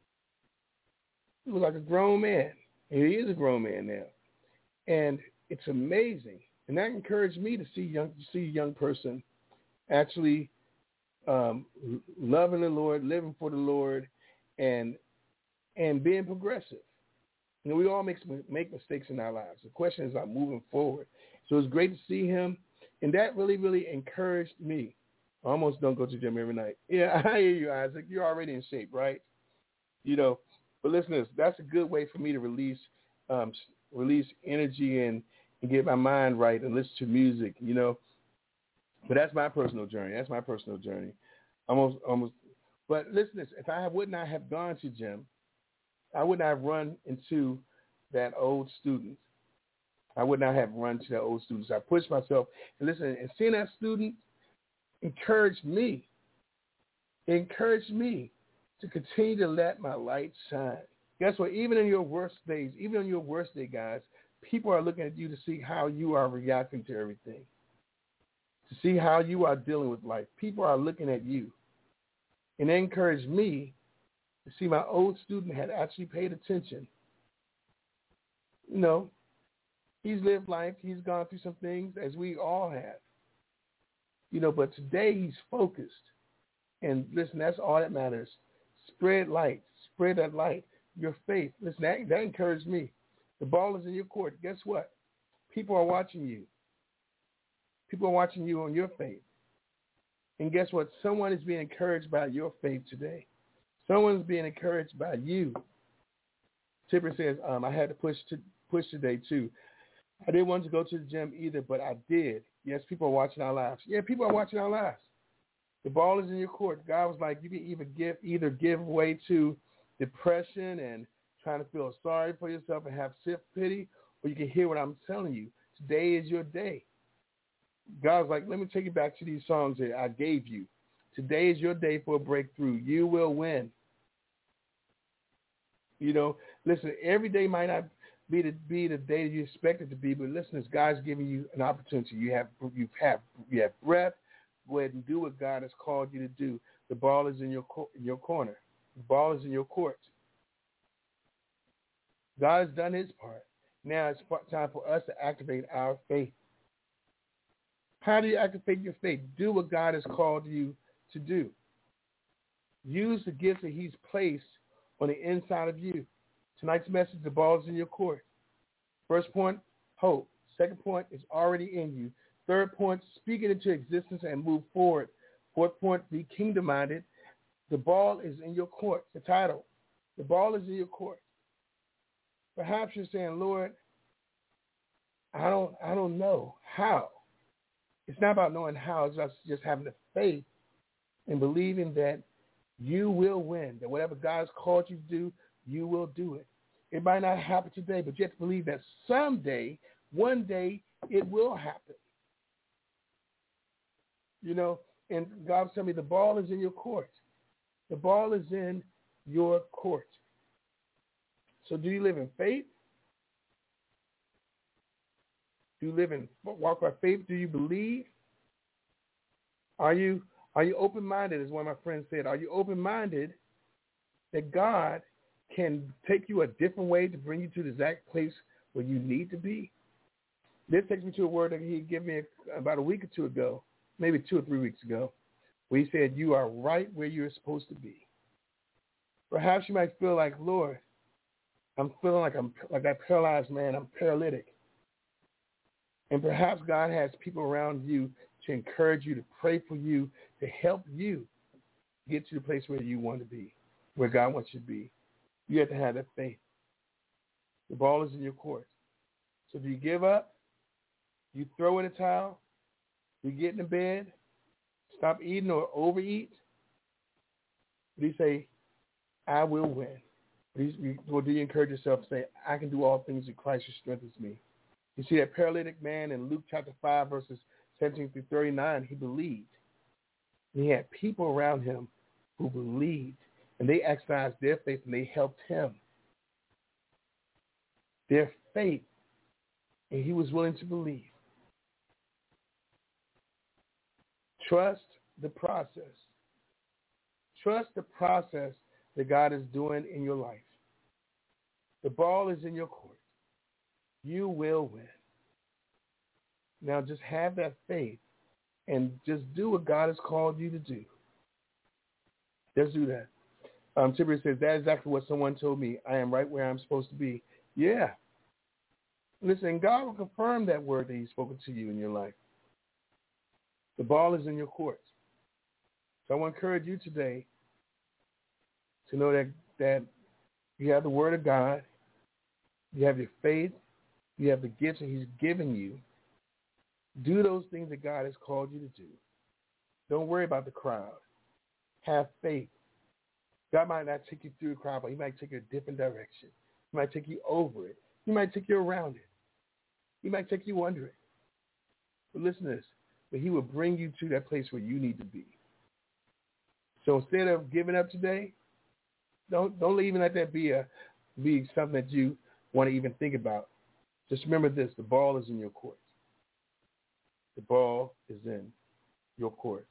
he was like a grown man. And he is a grown man now. And it's amazing. And that encouraged me to see young to see a young person actually um, loving the Lord, living for the Lord, and and being progressive. You know, we all make make mistakes in our lives. The question is about moving forward. So it's great to see him, and that really, really encouraged me. I almost don't go to the gym every night. Yeah, I hear you, Isaac. You're already in shape, right? You know, but listeners, that's a good way for me to release um, release energy and, and get my mind right and listen to music, you know. But that's my personal journey. That's my personal journey. Almost, almost. But listeners, if I would not have gone to gym, I would not have run into that old student. I would not have run to that old student. So I pushed myself. And listen, and seeing that student encouraged me. It encouraged me to continue to let my light shine. Guess what? Even in your worst days, even on your worst day, guys, people are looking at you to see how you are reacting to everything, to see how you are dealing with life. People are looking at you. And it encouraged me to see my old student had actually paid attention. You know, he's lived life. He's gone through some things, as we all have. You know, but today he's focused. And listen, that's all that matters. Spread light. Spread that light. Your faith. Listen, that, that encouraged me. The ball is in your court. Guess what? People are watching you. People are watching you on your faith. And guess what? Someone is being encouraged by your faith today. Someone's being encouraged by you. Tipper says, um, I had to push to push today too. I didn't want to go to the gym either, but I did. Yes, people are watching our lives. Yeah, people are watching our lives. The ball is in your court. God was like, you can either give either give way to depression and trying to feel sorry for yourself and have self-pity, or you can hear what I'm telling you. Today is your day. God was like, let me take you back to these songs that I gave you. Today is your day for a breakthrough. You will win. You know, listen, every day might not be the, be the day that you expect it to be, but listen, God's giving you an opportunity. You have, you have, you have breath. Go ahead and do what God has called you to do. The ball is in your in your corner. The ball is in your court. God has done his part. Now it's time for us to activate our faith. How do you activate your faith? Do what God has called you to do. Use the gifts that he's placed on the inside of you. Tonight's message, the ball is in your court. First point, hope. Second point, is already in you. Third point, speak it into existence and move forward. Fourth point, be kingdom-minded. The ball is in your court. The title, the ball is in your court. Perhaps you're saying, Lord, I don't, I don't know how. It's not about knowing how. It's just, just having the faith and believing that you will win, that whatever God's called you to do, you will do it. It might not happen today, but you have to believe that someday, one day, it will happen. You know, and God's telling me the ball is in your court. The ball is in your court. So do you live in faith? Do you live in walk by faith? Do you believe? Are you are you open-minded, as one of my friends said? Are you open-minded that God can take you a different way to bring you to the exact place where you need to be? This takes me to a word that he gave me about a week or two ago, maybe two or three weeks ago, where he said, you are right where you're supposed to be. Perhaps you might feel like, Lord, I'm feeling like I'm like that paralyzed man. I'm paralytic. And perhaps God has people around you to encourage you, to pray for you, to help you get to the place where you want to be, where God wants you to be. You have to have that faith. The ball is in your court. So do you give up? You throw in a towel? You get in the bed? Stop eating or overeat? Or do you say, I will win? Or do you encourage yourself to say, I can do all things in Christ who strengthens me? You see that paralytic man in Luke chapter five, verses seventeen through thirty-nine, he believed. And he had people around him who believed, and they exercised their faith, and they helped him. Their faith, and he was willing to believe. Trust the process. Trust the process that God is doing in your life. The ball is in your court. You will win. Now just have that faith and just do what God has called you to do. Just do that. Um, Tiberius says, that's exactly what someone told me. I am right where I'm supposed to be. Yeah. Listen, God will confirm that word that he's spoken to you in your life. The ball is in your court. So I want to encourage you today to know that, that you have the word of God, you have your faith, you have the gifts that he's given you. Do those things that God has called you to do. Don't worry about the crowd. Have faith. God might not take you through the crowd, but he might take you a different direction. He might take you over it. He might take you around it. He might take you under it. But listen to this. But he will bring you to that place where you need to be. So instead of giving up today, don't don't even let that be a be something that you want to even think about. Just remember this: the ball is in your court. The ball is in your court.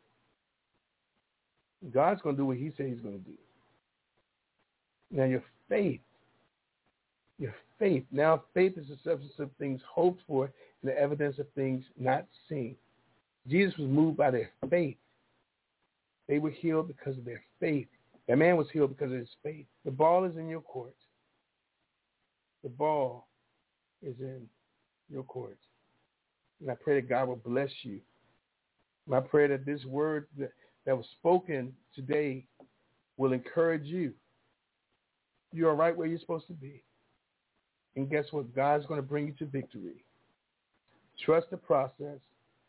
God's going to do what he said he's going to do. Now your faith, your faith. Now faith is the substance of things hoped for and the evidence of things not seen. Jesus was moved by their faith. They were healed because of their faith. That man was healed because of his faith. The ball is in your court. The ball is in your court. And I pray that God will bless you. And I pray that this word that, that was spoken today will encourage you. You are right where you're supposed to be. And guess what? God's going to bring you to victory. Trust the process.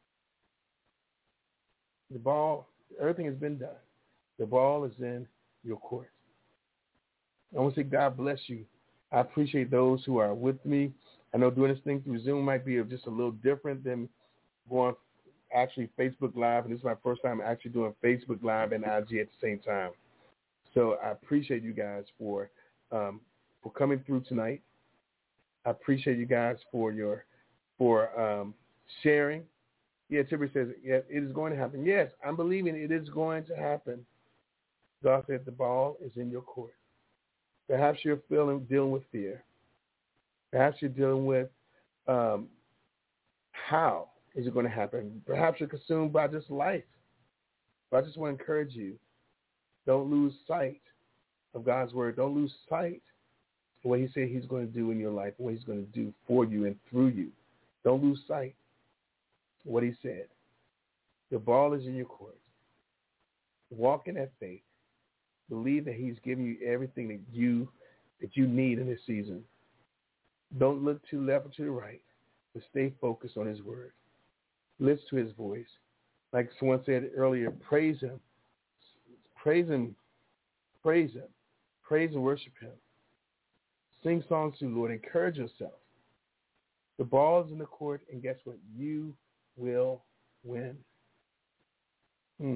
The ball, everything has been done. The ball is in your court. I want to say God bless you. I appreciate those who are with me. I know doing this thing through Zoom might be just a little different than going actually Facebook Live, and this is my first time actually doing Facebook Live and I G at the same time. So I appreciate you guys for um, for coming through tonight. I appreciate you guys for your for um, sharing. Yeah, Tiberius says, yeah, it is going to happen. Yes, I'm believing it is going to happen. God said the ball is in your court. Perhaps you're feeling dealing with fear. Perhaps you're dealing with um, how is it going to happen. Perhaps you're consumed by just life. But I just want to encourage you, don't lose sight of God's word. Don't lose sight of what he said he's going to do in your life, what he's going to do for you and through you. Don't lose sight of what he said. The ball is in your court. Walk in that faith. Believe that he's giving you everything that you that you need in this season. Don't look to the left or to the right, but stay focused on his word. Listen to his voice. Like someone said earlier, praise him. Praise him. Praise him. Praise and worship him. Sing songs to the Lord. Encourage yourself. The ball is in the court, and guess what? You will win. Hmm.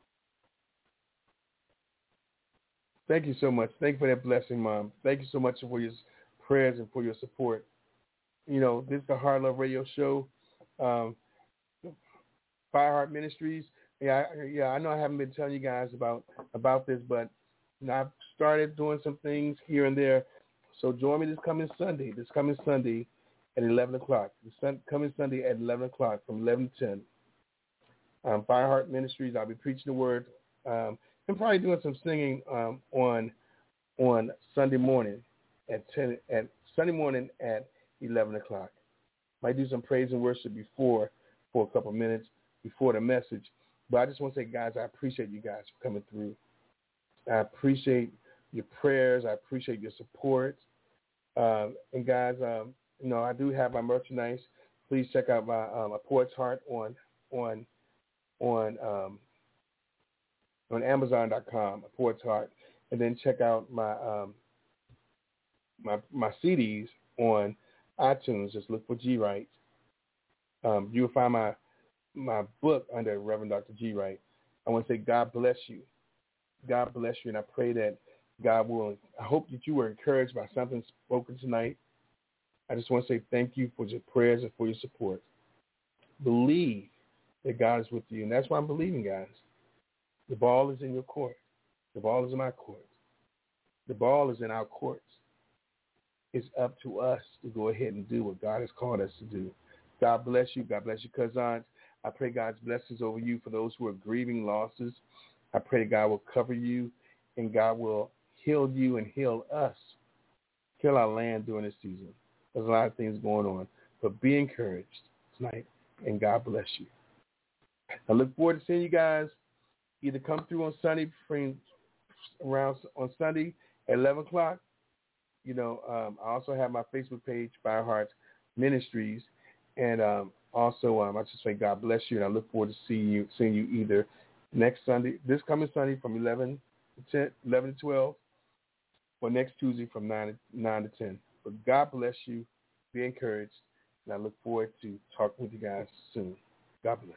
Thank you so much. Thank you for that blessing, Mom. Thank you so much for your prayers and for your support. You know, this is the Heart Love Radio Show. Um, Fireheart Ministries. Yeah, I, yeah. I know I haven't been telling you guys about about this, but you know, I've started doing some things here and there. So join me this coming Sunday. This coming Sunday at eleven o'clock. This sun, coming Sunday at eleven o'clock from eleven to ten. Um, Fireheart Ministries. I'll be preaching the word. Um, I'm probably doing some singing um, on on Sunday morning at ten at Sunday morning at eleven o'clock. Might do some praise and worship before for a couple minutes before the message. But I just want to say, guys, I appreciate you guys for coming through. I appreciate your prayers. I appreciate your support. Um, and guys, um, you know, I do have my merchandise. Please check out my um, A Poet's Heart on on on um, on Amazon dot com, A Poet's Heart, and then check out my um, my my C Ds on iTunes. Just look for G Wright. Um, you'll find my my book under Reverend Doctor G Wright. I want to say God bless you. God bless you, and I pray that God will. I hope that you were encouraged by something spoken tonight. I just want to say thank you for your prayers and for your support. Believe that God is with you, and that's why I'm believing, guys. The ball is in your court. The ball is in my court. The ball is in our courts. It's up to us to go ahead and do what God has called us to do. God bless you. God bless you, cousins. I pray God's blessings over you for those who are grieving losses. I pray God will cover you and God will heal you and heal us, heal our land during this season. There's a lot of things going on, but be encouraged tonight, and God bless you. I look forward to seeing you guys either come through on Sunday, around on Sunday at eleven o'clock. You know, um, I also have my Facebook page, Firehearts Ministries, and um, also um, I just say God bless you, and I look forward to seeing you, seeing you either next Sunday, this coming Sunday from eleven to ten, eleven to twelve, or next Tuesday from nine to, nine to ten. But God bless you. Be encouraged, and I look forward to talking with you guys soon. God bless.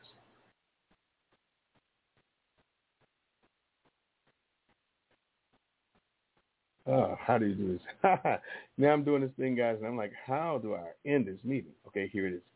Oh, how do you do this? Now I'm doing this thing, guys, and I'm like, how do I end this meeting? Okay, here it is.